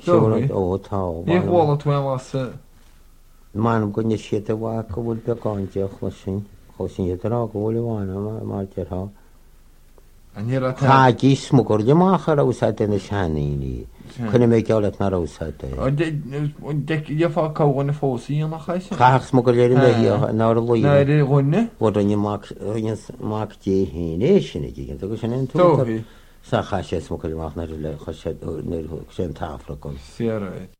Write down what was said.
siwr o taw. Ni wala twen was. Man gwni siet y wa gwyl be gondio chwysyn. Chwysyn ydyn o gwyl i wana ma'r dyrho. Anira ta. Chagi smwgwr di mach ar awsad yn y siani ni. Cwni me gawlet na'r awsad. Je fa kawan y fosi yn achais. Chach smwgwr i'r mehi o nawr y lwy. Na ide gonne. Fod o'n y'n mac di hyn eisiau ni gyd. Dwi'n gwybod yn tŵr. Sa chasio smwgwr i'r mach na'r yle chasio yn tafl o gwn. Sierra.